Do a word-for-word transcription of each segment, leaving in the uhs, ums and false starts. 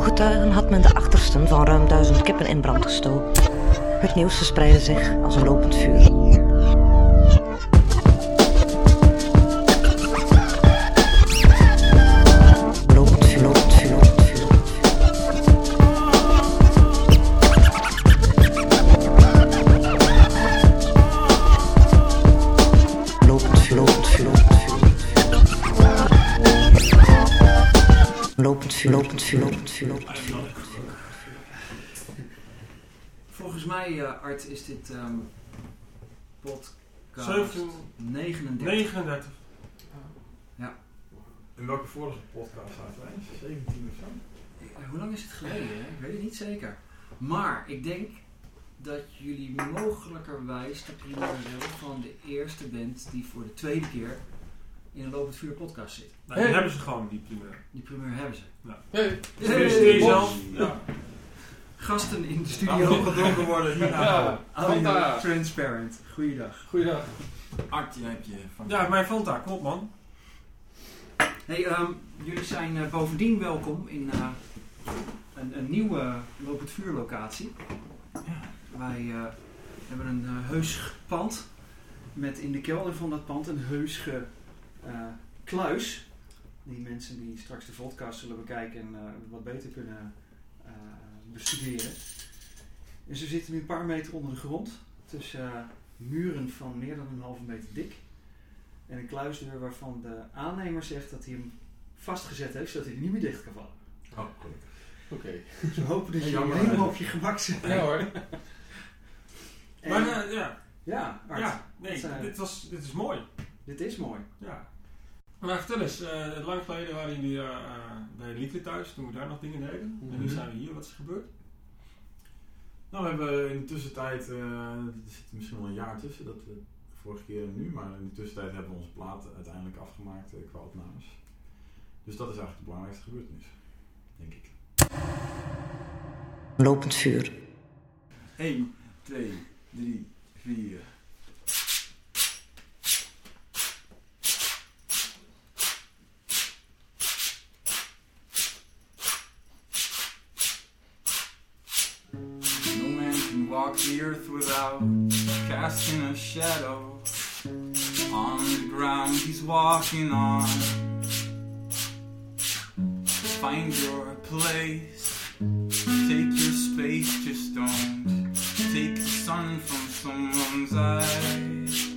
ooggetuigen had men de achtersten van ruim duizend kippen in brand gestoken. Het nieuws verspreidde zich als een lopend vuur. Lopend vuur, lopend vuur, lopend vuur. Lopend vuur, lopend vuur, lopend vuur. Lopend vuur, lopend vuur, lopend vuur, lopend vuur. Volgens mij, uh, Art, is dit um, podcast zeven negenendertig. negenendertig. Ja. In welke vorige podcast zaten wij? zeventien of zo? Uh, hoe lang is het geleden? Hè? Ik weet het niet zeker. Maar ik denk dat jullie mogelijkerwijs de primeur hebben van de eerste band die voor de tweede keer in een Lopend Vuur podcast zit. Nou, die hey. hebben ze gewoon, die primeur. Die primeur hebben ze. Ja. Hey. Hey. Hey. zelf. Ja. Gasten in de studio gedronken worden. Ja. Ja. Audio Transparent. Goeiedag. Goeiedag. Art, jij hebt je van. Ja, mijn Fanta, klopt man. Hey, um, jullie zijn uh, bovendien welkom in uh, een, een nieuwe Lopend Vuur locatie. Ja. Wij uh, hebben een uh, heus pand met in de kelder van dat pand een heusge uh, kluis. Die mensen die straks de podcast zullen bekijken en uh, wat beter kunnen uh, bestuderen. Dus we zitten nu een paar meter onder de grond. Tussen uh, muren van meer dan een halve meter dik. En een kluisdeur waarvan de aannemer zegt dat hij hem vastgezet heeft zodat hij er niet meer dicht kan vallen. Oh, gelukkig. Oké. Okay. Dus we hopen dat Hey, je jammer. helemaal op je gemak zit. Ja hoor. En, Maar uh, ja, ja, Art, ja nee, dat, uh, dit, was, dit is mooi. dit is mooi. Ja. Maar vertel eens, uh, lang geleden waren jullie uh, uh, bij Liekle thuis, toen we daar nog dingen deden. Mm-hmm. En nu zijn we hier, wat is er gebeurd? Nou, we hebben in de tussentijd, uh, er zit misschien wel een jaar tussen, dat we de vorige keer en nu, maar in de tussentijd hebben we onze platen uiteindelijk afgemaakt uh, qua opnames. Dus dat is eigenlijk de belangrijkste gebeurtenis, denk ik. Lopend vuur. één, twee, drie, vier. No man can walk the earth without casting a shadow on the ground he's walking on. Find your place, take your space, just don't take the sun from someone's eyes.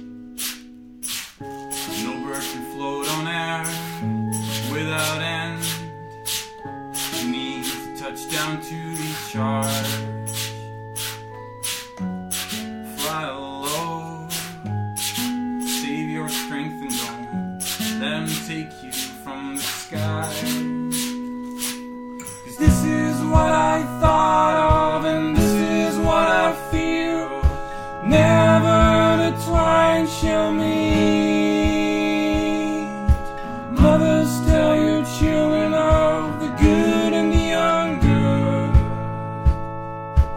No bird can float on air without end. You need to touch down to recharge. Fly low, save your strength and don't let them take you from the sky. Cause this is what I thought of and this is what I feel. Never the twine shall meet. Mothers tell your children of the good and the ungood.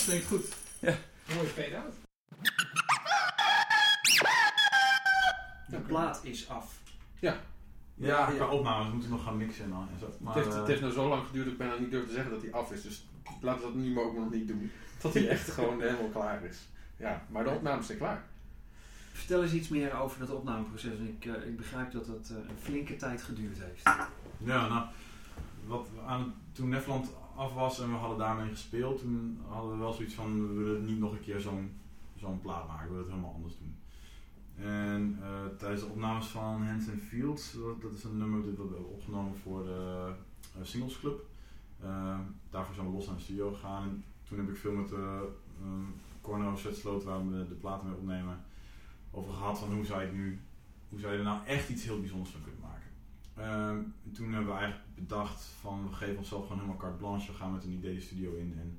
klinkt goed. Ja. Mooi fade-out. De plaat is af. Ja, Ja, qua ja. opnames moeten we nog gaan mixen en, dan- en zo. Maar, Het heeft, eh, het heeft nou zo lang geduurd dat ik bijna niet durf te zeggen dat hij af is. Dus laten we dat nu maar ook nog niet doen. Tot hij echt gewoon helemaal klaar is. Ja, maar de opnames zijn klaar. Vertel eens iets meer over dat opnameproces. Ik, uh, ik begrijp dat dat uh, een flinke tijd geduurd heeft. Ja, nou, wat we aan, toen Nefland af was en we hadden daarmee gespeeld, toen hadden we wel zoiets van, we willen niet nog een keer zo'n zo'n plaat maken, we willen het helemaal anders doen. En uh, tijdens de opnames van Hands and Fields, dat, dat is een nummer dat we hebben opgenomen voor de uh, Singles Club. Uh, daarvoor zijn we los naar de studio gegaan. En toen heb ik veel met uh, um, Corno Zwetsloot, waar we de, de platen mee opnemen, over gehad van hoe zou je, het nu, hoe zou je er nou echt iets heel bijzonders van kunnen maken. Uh, toen hebben we eigenlijk bedacht van we geven onszelf gewoon helemaal carte blanche, we gaan met een idee de studio in en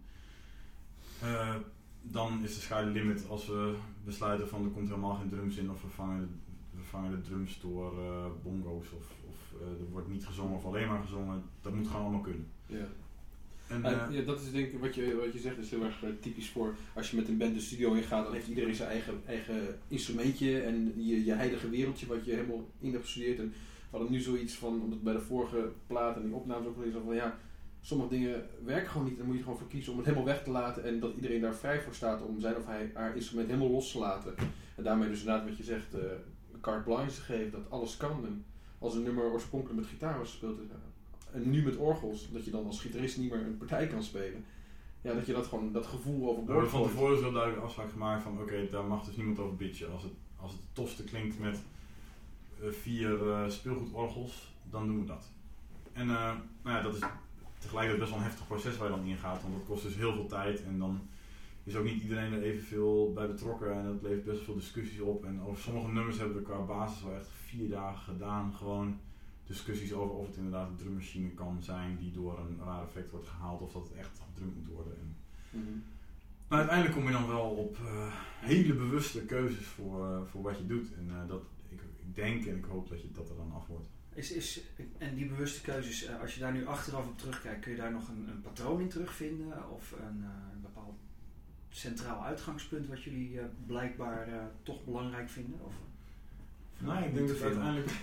uh, dan is de sky the limit als we besluiten van er komt helemaal geen drums in of we vervangen, we vervangen de drums door uh, bongo's of, of uh, er wordt niet gezongen of alleen maar gezongen, dat moet gewoon allemaal kunnen. Ja. En, Uh, uh, ja, dat is denk ik wat je, wat je zegt is heel erg uh, typisch voor als je met een band de studio in gaat, dan heeft iedereen zijn eigen, eigen instrumentje en je, je heilige wereldje wat je helemaal in hebt gestudeerd. En we hadden nu zoiets van, omdat bij de vorige plaat en die opnames ook wel eens van ja, sommige dingen werken gewoon niet en dan moet je er gewoon voor kiezen om het helemaal weg te laten en dat iedereen daar vrij voor staat om zijn of hij haar instrument helemaal los te laten. En daarmee dus inderdaad wat je zegt, uh, carte blanche te geven, dat alles kan. En als een nummer oorspronkelijk met gitaar was gespeeld is, en nu met orgels, dat je dan als gitarist niet meer een partij kan spelen. Ja, dat je dat gewoon, dat gevoel we overboord hebben van gooit. tevoren dus heel duidelijk afspraak gemaakt van oké, okay, daar mag dus niemand over bitchen. Als het, als het tofste klinkt met uh, vier uh, speelgoedorgels, dan doen we dat. En uh, nou ja, dat is tegelijkertijd best wel een heftig proces waar je dan ingaat, want dat kost dus heel veel tijd en dan is ook niet iedereen er evenveel bij betrokken en dat levert best wel veel discussies op. En over sommige nummers hebben we qua basis wel echt vier dagen gedaan, gewoon discussies over of het inderdaad een drummachine kan zijn die door een raar effect wordt gehaald of dat het echt gedrumd moet worden. En Mm-hmm. maar uiteindelijk kom je dan wel op uh, hele bewuste keuzes voor, uh, voor wat je doet. En uh, dat, ik, ik denk en ik hoop dat je dat er dan af wordt. Is, is, en die bewuste keuzes, uh, als je daar nu achteraf op terugkijkt, kun je daar nog een, een patroon in terugvinden? Of een, uh, een bepaald centraal uitgangspunt wat jullie uh, blijkbaar uh, toch belangrijk vinden? Of, of Nee, ik denk dat veel? uiteindelijk...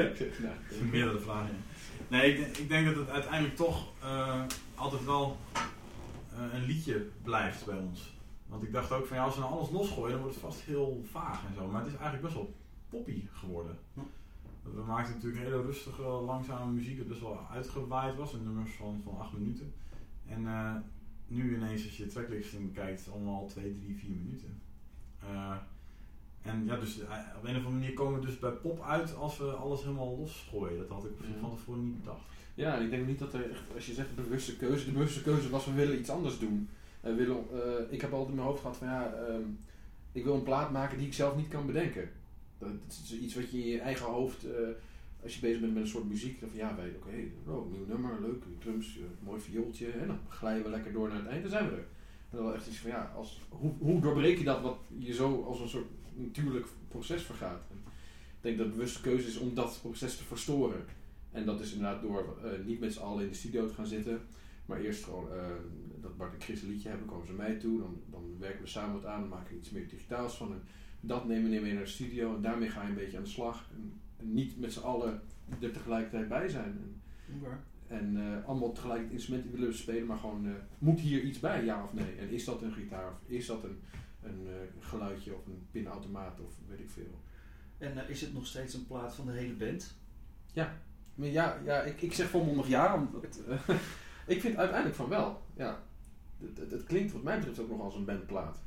nou, meerdere vragen. Nee, ik, denk- ik denk dat het uiteindelijk toch uh, altijd wel uh, een liedje blijft bij ons. Want ik dacht ook van ja, als we nou alles losgooien, dan wordt het vast heel vaag en zo. Maar het is eigenlijk best wel poppy geworden. Ja. We maakten natuurlijk hele rustige, langzame muziek dat best wel uitgewaaid was. In nummers van, van acht minuten. En uh, nu ineens als je tracklisting kijkt, is het allemaal twee, drie, vier minuten. Uh, En ja, dus uh, op een of andere manier komen we dus bij pop uit als we alles helemaal losgooien. Dat had ik Ja. van tevoren niet bedacht. Ja, en ik denk niet dat er echt, als je zegt de bewuste keuze, de bewuste keuze was we willen iets anders doen. Uh, we willen, uh, ik heb altijd in mijn hoofd gehad van ja, um, ik wil een plaat maken die ik zelf niet kan bedenken. Dat, dat is iets wat je in je eigen hoofd, uh, als je bezig bent met een soort muziek, dan van ja, weet oké, okay, oh, nieuw nummer, leuk, drums, uh, mooi viooltje, en dan glijden we lekker door naar het eind, dan zijn we er. En dan wel echt iets van ja, als, hoe, hoe doorbreek je dat wat je zo als een soort natuurlijk proces vergaat. En ik denk dat de bewuste keuze is om dat proces te verstoren. En dat is inderdaad door uh, niet met z'n allen in de studio te gaan zitten, maar eerst gewoon uh, dat Bart en Chris een liedje hebben, komen ze mij toe, dan, dan werken we samen wat aan, dan maken we iets meer digitaals van en dat nemen we mee naar de studio en daarmee ga je een beetje aan de slag. En, en niet met z'n allen er tegelijkertijd bij zijn. En, Okay. en uh, allemaal tegelijk het instrument willen spelen, maar gewoon uh, moet hier iets bij, ja of nee? En is dat een gitaar of is dat een, een uh, geluidje of een pinautomaat of weet ik veel. En uh, is het nog steeds een plaat van de hele band? Ja, maar ja, ja ik, ik zeg volmondig ja, omdat uh, ik vind uiteindelijk van wel. Ja, het, het, het klinkt wat mij betreft ook nog als een bandplaat.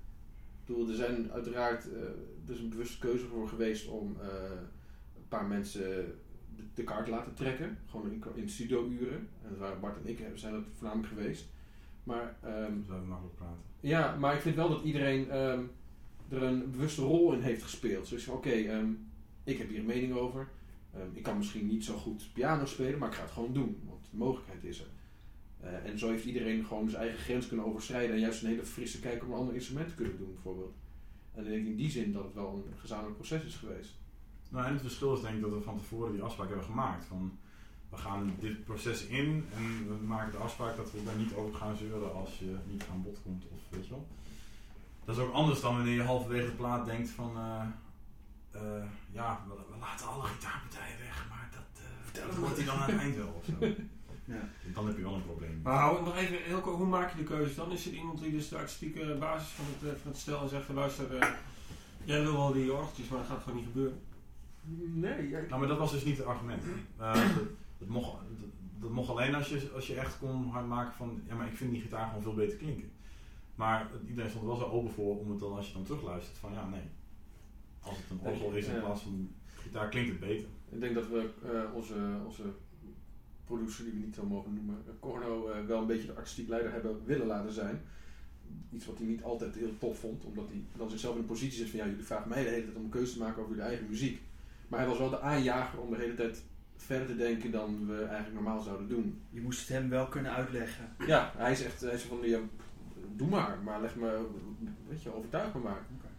Ik bedoel, er zijn uiteraard, uh, er is een bewuste keuze voor geweest om uh, een paar mensen de, de kaart te laten trekken, gewoon in, in studio-uren. En dat waren Bart en ik, zijn dat voornamelijk geweest. Maar um, Zo makkelijk praten. ja, maar ik vind wel dat iedereen um, er een bewuste rol in heeft gespeeld. Dus van oké, okay, um, ik heb hier een mening over. Um, ik kan misschien niet zo goed piano spelen, maar ik ga het gewoon doen, want de mogelijkheid is er. Uh, en zo heeft iedereen gewoon zijn eigen grens kunnen overschrijden en juist een hele frisse kijk op een ander instrument te kunnen doen bijvoorbeeld. En ik denk in die zin dat het wel een gezamenlijk proces is geweest. Nou, en het verschil is denk ik dat we van tevoren die afspraak hebben gemaakt. Van, we gaan dit proces in en we maken de afspraak dat we daar niet over gaan zeuren als je niet aan bod komt of weet je wel. Dat is ook anders dan wanneer je halverwege de plaat denkt van uh, uh, ja, we, we laten alle gitaarpartijen weg, maar dat, uh, dat wordt hij dan aan het eind wel of zo. Ja. Dan heb je wel een probleem. Maar hou nog even, Hilco, hoe maak je de keuze dan? Is er iemand die dus de artistieke basis van het, van het stel en zegt van luister, uh, jij wil wel die orgeltjes, maar dat gaat gewoon niet gebeuren? Nee. Ja, nou, maar dat was dus niet het argument. Uh, dat, dat, mocht, dat, dat mocht alleen als je, als je echt kon hard maken van, ja maar ik vind die gitaar gewoon veel beter klinken. Maar iedereen stond er wel zo open voor om het dan, als je dan terugluistert, van ja nee. Als het een orgel is in plaats van gitaar klinkt het beter. Ik denk dat we uh, onze, onze producer, die we niet zo mogen noemen, Corno, uh, wel een beetje de artistiek leider hebben willen laten zijn. Iets wat hij niet altijd heel tof vond, omdat hij dan zichzelf in een positie zit van ja, jullie vragen mij de hele tijd om een keuze te maken over jullie eigen muziek. Maar hij was wel de aanjager om de hele tijd verder te denken dan we eigenlijk normaal zouden doen. Je moest het hem wel kunnen uitleggen. Ja, hij is echt hij is van ja, doe maar, maar leg me, weet je, overtuig me maar. Okay.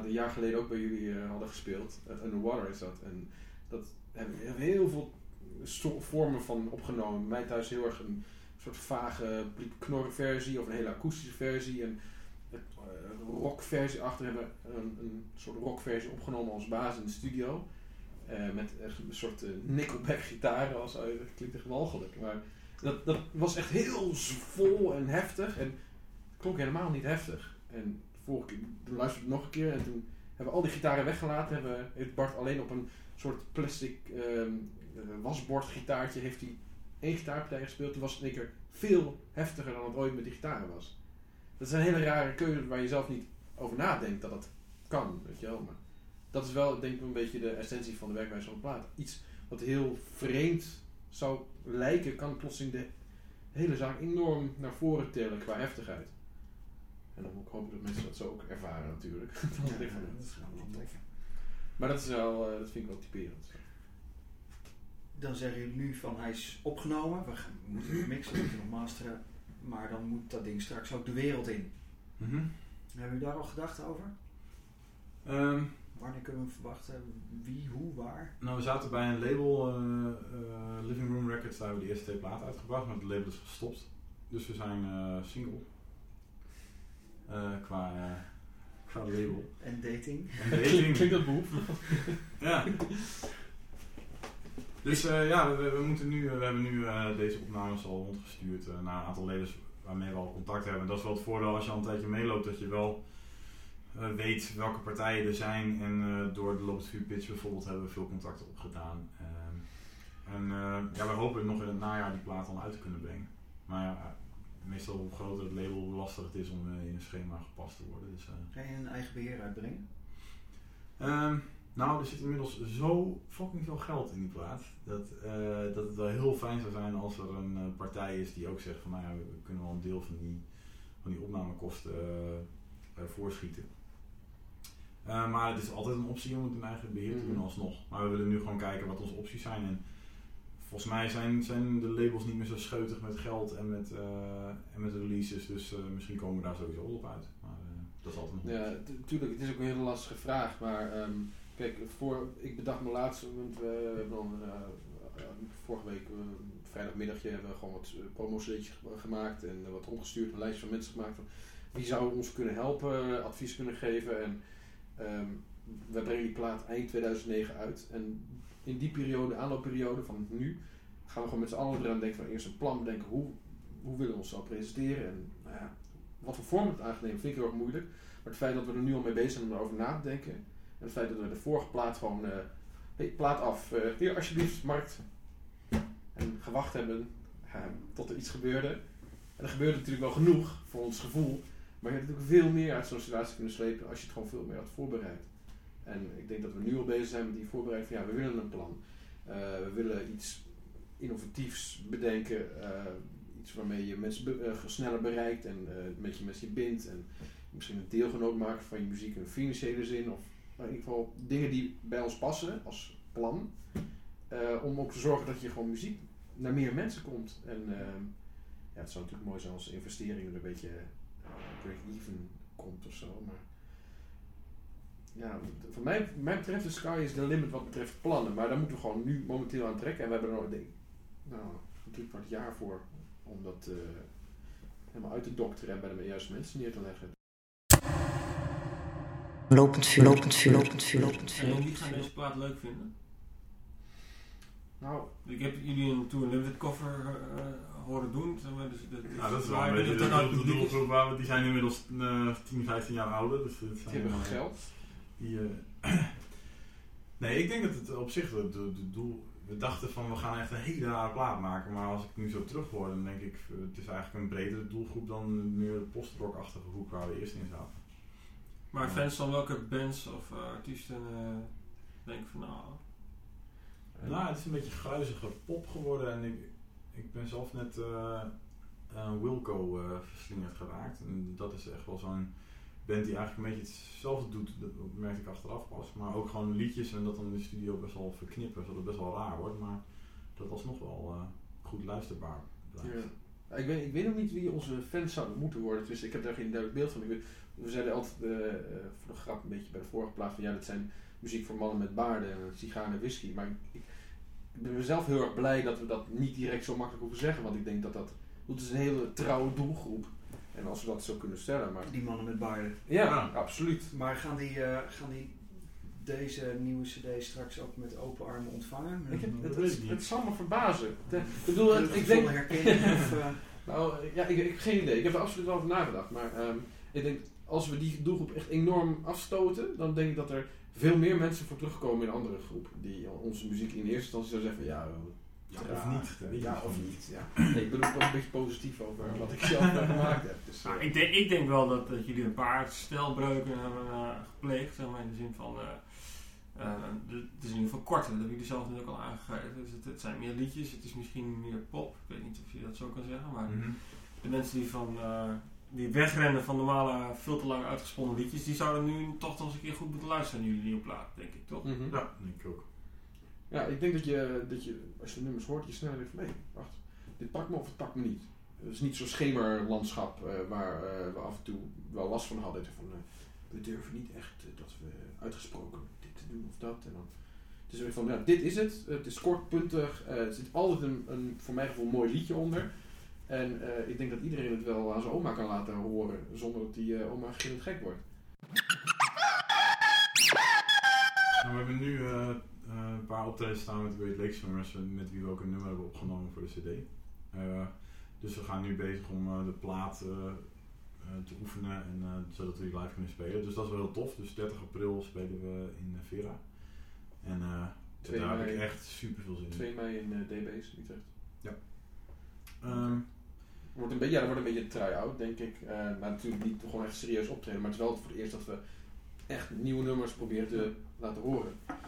plaat een jaar geleden ook bij jullie uh, hadden gespeeld. Uh, Underwater is dat. En dat hebben we heel veel sto- vormen van opgenomen. Bij mij thuis heel erg een soort vage knorrenversie of een hele akoestische versie. En een uh, rockversie achter hebben we een, een soort rockversie opgenomen als basis in de studio. Uh, met een soort uh, Nickelback gitaren. Als, uh, dat klinkt echt walgelijk. Maar dat, dat was echt heel vol en heftig. En het klonk helemaal niet heftig. En vorige keer, toen luisterde ik nog een keer en toen hebben we al die gitaren weggelaten. Hebben, heeft Bart alleen op een soort plastic um, uh, wasbordgitaartje heeft hij één gitaarpartij gespeeld. Toen was het in één keer veel heftiger dan het ooit met die gitaren was. Dat is een hele rare keuze waar je zelf niet over nadenkt dat dat kan, weet je wel. Maar dat is wel, denk ik, een beetje de essentie van de werkwijze van de plaat. Iets wat heel vreemd zou lijken, kan plotseling de hele zaak enorm naar voren tillen qua heftigheid. En dan moet ik hopen dat mensen dat zo ook ervaren natuurlijk. Dan Ja, denk ik van, dat is wel tof. Maar dat, is wel, uh, dat vind ik wel typerend. Dan zeggen jullie nu van hij is opgenomen, we, gaan, we moeten nog mixen, we moeten nog masteren, maar dan moet dat ding straks ook de wereld in. Mm-hmm. Hebben jullie daar al gedachten over? Um, Wanneer kunnen we verwachten? Wie, hoe, waar? nou, we zaten bij een label, uh, uh, Living Room Records, daar hebben we de eerste twee platen uitgebracht, maar het label is gestopt. Dus we zijn uh, single. Uh, qua, uh, qua label. En dating? En dating. Klinkt dat behoef? Ja. Dus uh, ja, we, we, moeten nu, we hebben nu uh, deze opnames al rondgestuurd uh, naar een aantal labels waarmee we al contact hebben. En dat is wel het voordeel als je al een tijdje meeloopt, dat je wel uh, weet welke partijen er zijn. En uh, door de Loop het Vuur pitch bijvoorbeeld hebben we veel contacten opgedaan. Uh, en uh, ja, we hopen nog in het najaar die plaat al uit te kunnen brengen. Maar ja, meestal hoe groter het label, hoe lastiger het is om uh, in een schema gepast te worden. Dus, uh, Ga je een eigen beheer uitbrengen? Um, nou, er zit inmiddels zo fucking veel geld in die plaat. Dat, uh, dat het wel heel fijn zou zijn als er een uh, partij is die ook zegt van nou ja, we kunnen wel een deel van die, van die opnamekosten uh, uh, voorschieten. Uh, maar het is altijd een optie om het in eigen beheer te doen alsnog. Maar we willen nu gewoon kijken wat onze opties zijn. En volgens mij zijn, zijn de labels niet meer zo scheutig met geld en met, uh, en met releases. Dus uh, misschien komen we daar sowieso op uit. Maar uh, dat is altijd nog Ja, natuurlijk. Het is ook een hele lastige vraag. Maar um, kijk, voor, ik bedacht me laatst, want we hebben dan uh, uh, vorige week, uh, vrijdagmiddagje, hebben we gewoon wat uh, promotieletjes gemaakt en uh, wat rondgestuurd, een lijstje van mensen gemaakt van wie zou ons kunnen helpen, uh, advies kunnen geven. En um, we brengen die plaat eind tweeduizend negen uit. En in die periode, aanloopperiode van nu, gaan we gewoon met z'n allen eraan denken van eerst een plan bedenken hoe, hoe willen we ons zo presenteren en nou ja, wat voor vorm het aangenemen vind ik heel erg moeilijk. Maar het feit dat we er nu al mee bezig zijn om erover na te denken en het feit dat we de vorige plaat gewoon, uh, hey, plaat af, uh, hier alsjeblieft, markt, en gewacht hebben uh, tot er iets gebeurde. En er gebeurde natuurlijk wel genoeg voor ons gevoel, maar je hebt natuurlijk veel meer uit zo'n situatie kunnen slepen als je het gewoon veel meer had voorbereid. En ik denk dat we nu al bezig zijn met die voorbereiding van ja, we willen een plan. Uh, we willen iets innovatiefs bedenken, uh, iets waarmee je mensen be- uh, sneller bereikt en uh, met je mensen bindt en misschien een deelgenoot maken van je muziek in een financiële zin of in ieder geval dingen die bij ons passen als plan. Uh, om ook te zorgen dat je gewoon muziek naar meer mensen komt. En uh, ja, het zou natuurlijk mooi zijn als de investering er een beetje uh, break-even komt of zo. Maar ja, voor mij, mij betreft de sky is the limit wat betreft plannen. Maar daar moeten we gewoon nu momenteel aan trekken. En we hebben er nog denk, nou, een drie kwart jaar voor om dat uh, helemaal uit te dokteren en bij de juiste mensen neer te leggen. Lopend vuur, lopend vuur, lopend vuur, lopend vuur. En wie gaan deze plaat leuk vinden? Nou, Ik heb jullie een Tour Limited cover uh, horen doen. Zeg maar, dus dat, Nou, dat is wel waar een je beetje het dan uit de, de, de publiek is. doelgroep waar we, die zijn inmiddels uh, tien, vijftien jaar ouder. Dus het die zijn, hebben uh, geld. Die, uh, nee, ik denk dat het op zich de, de, de doel... We dachten van we gaan echt een hele rare plaat maken, maar als ik nu zo terug hoor, dan denk ik het is eigenlijk een bredere doelgroep dan meer de postrock-achtige hoek waar we eerst in zaten. Maar fans van welke bands of uh, artiesten uh, denken van nou... Nou, het is een beetje gruizige pop geworden en ik, ik ben zelf net uh, uh, Wilco uh, verslingerd geraakt. En dat is echt wel zo'n band die eigenlijk een beetje hetzelfde doet, dat merkte ik achteraf pas. Maar ook gewoon liedjes en dat dan in de studio best wel verknippen, zodat het best wel raar wordt. Maar dat was nog wel uh, goed luisterbaar. Ja. Ik weet, ik weet nog niet wie onze fans zouden moeten worden. Dus ik heb daar geen duidelijk beeld van. Ik weet, we zeiden altijd uh, uh, voor de grap een beetje bij de vorige plaats van ja, dit zijn muziek voor mannen met baarden en sigaren en whisky. Maar ik, ik, ik ben zelf heel erg blij dat we dat niet direct zo makkelijk hoeven zeggen, want ik denk dat dat, dat is een hele trouwe doelgroep. En als we dat zo kunnen stellen, maar... Die mannen met baarden. Ja, Ja. absoluut. Maar gaan die, uh, gaan die deze nieuwe cd straks ook met open armen ontvangen? Ik heb, Dat het, weet het, ik niet. het zal me verbazen. De, ik bedoel, het, ik Volle denk... herkenning of... Uh, Nou, ja, ik, ik heb geen idee. Ik heb er absoluut wel over nagedacht. Maar um, ik denk, als we die doelgroep echt enorm afstoten, dan denk ik dat er veel meer mensen voor terugkomen in een andere groep. Die onze muziek in eerste instantie zou zeggen van ja, Ja, ja, of niet. dat weet je Ja, gewoon of niet. Ja. Nee, ik ben ook wel een beetje positief over wat ik zelf uh, gemaakt heb. Dus, uh, Nou, ik, denk, ik denk wel dat, dat jullie een paar stijlbreuken hebben uh, gepleegd, zeg maar, in de zin van, uh, uh, de, het is in ieder geval korter, dat heb jullie zelf natuurlijk al aangegeven. Dus het, het zijn meer liedjes, het is misschien meer pop, ik weet niet of je dat zo kan zeggen, maar Mm-hmm. de mensen die, van, uh, die wegrennen van normale, veel te lang uitgesponnen liedjes, die zouden nu toch nog eens een keer goed moeten luisteren naar jullie nieuwe plaat, denk ik, toch? mm-hmm. Ja, denk ik ook. Ja, ik denk dat je, dat je, als je de nummers hoort, je sneller denkt van nee, wacht, dit pakt me of het pakt me niet. Het is niet zo'n schemerlandschap uh, waar uh, we af en toe wel last van hadden. Van, uh, we durven niet echt uh, dat we uitgesproken dit te doen of dat. En dan, het is weer van, ja, dit is het. Het is kort, puntig. Uh, er zit altijd een, een, voor mijn gevoel, mooi liedje onder. En uh, ik denk dat iedereen het wel aan zijn oma kan laten horen, zonder dat die uh, oma gillend gek wordt. Nou, we hebben nu uh, uh, een paar optredens staan met de Great Lakes Swimmers, met wie we ook een nummer hebben opgenomen voor de cd. Uh, dus we gaan nu bezig om uh, de plaat uh, uh, te oefenen, en, uh, zodat we die live kunnen spelen. Dus dat is wel heel tof. Dus dertig april spelen we in uh, Vera. En uh, daar heb ik echt super veel zin in. twee mei in uh, D B's, Utrecht. Ja. Um, Wordt een beetje, ja, dat wordt een beetje een try-out, denk ik. Uh, maar natuurlijk niet gewoon echt serieus optreden. Maar het is wel voor het eerst dat we echt nieuwe nummers proberen te laten horen.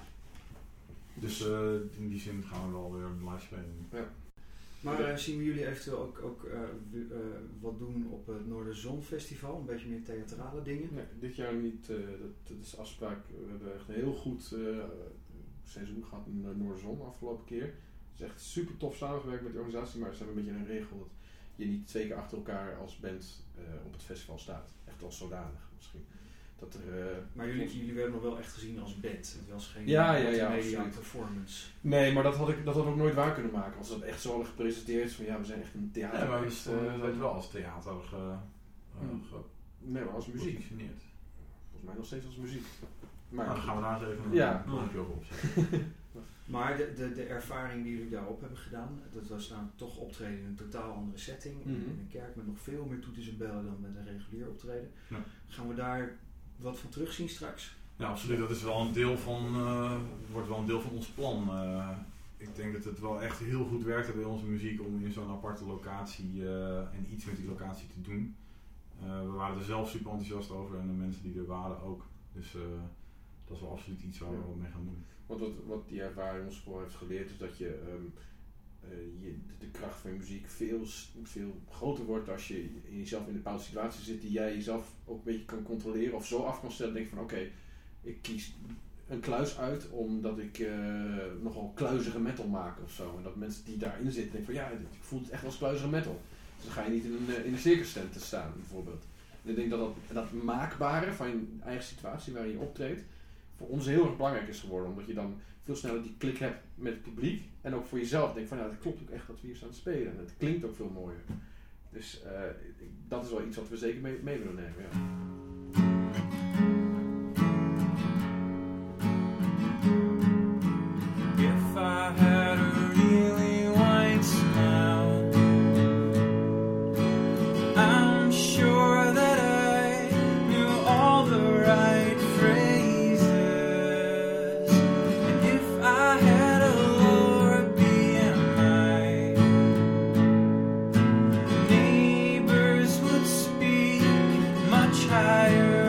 dus uh, in die zin gaan we wel weer live spelen. Ja. maar uh, zien we jullie eventueel ook, ook uh, w- uh, wat doen op het Noorderzon Festival? Een beetje meer theatrale dingen? Nee, dit jaar niet. Uh, dat, dat is afspraak. We hebben echt een heel goed uh, seizoen gehad in uh, Noorderzon afgelopen keer. Het is echt super tof samengewerkt met de organisatie. Maar ze hebben een beetje een regel dat je niet twee keer achter elkaar als band uh, op het festival staat. Echt als zodanig misschien. Dat er, uh, Maar jullie, jullie werden nog wel echt gezien als band. Het was geen Ja, ja, ja, multimedia absoluut. performance. Nee, maar dat had ik dat had ik ook nooit waar kunnen maken. Als dat echt zo hadden gepresenteerd van ja, we zijn echt een theater. Ja, maar we echt, stonden uh, uh, wel als theater ge, uh, Hmm. ge, Nee, maar als muziek. gepositioneerd. Volgens mij nog steeds als muziek. Maar Nou, dan gaan we daar eens even Ja. een lampje over opzetten. Maar de, de, de ervaring die jullie daarop hebben gedaan, dat was nou toch optreden in een totaal andere setting. Mhm. In een kerk met nog veel meer toeters en bellen dan met een regulier optreden. Ja. Gaan we daar wat van terugzien straks? Ja, absoluut. Dat is wel een deel van, uh, wordt wel een deel van ons plan. Uh, ik denk dat het wel echt heel goed werkte bij onze muziek om in zo'n aparte locatie uh, en iets met die locatie te doen. Uh, we waren er zelf super enthousiast over en de mensen die er waren ook. Dus uh, dat is wel absoluut iets waar we Ja. wel mee gaan doen. Want wat, wat die ervaring ons vooral heeft geleerd is dat je, um, uh, je de kracht van je muziek veel, veel groter wordt als je in jezelf in een bepaalde situatie zit die jij jezelf ook een beetje kan controleren of zo af kan stellen. Denk van oké, okay, ik kies een kluis uit omdat ik uh, nogal kluizige metal maak of zo. En dat mensen die daarin zitten denken van ja, ik voel het echt als kluizige metal. Dus dan ga je niet in een, in een circus tent te staan bijvoorbeeld. En ik denk dat, dat dat maakbare van je eigen situatie waarin je optreedt voor ons heel erg belangrijk is geworden. Omdat je dan veel sneller die klik hebt met het publiek. En ook voor jezelf denkt van ja, dat klopt ook echt dat we hier staan te spelen. En het klinkt ook veel mooier. Dus uh, dat is wel iets wat we zeker mee, mee willen nemen. Ja. If I had a really white smile, I'm sure that I knew all the right phrases. And if I had a lower B M I, neighbors would speak much higher.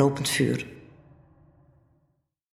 lopend vuur.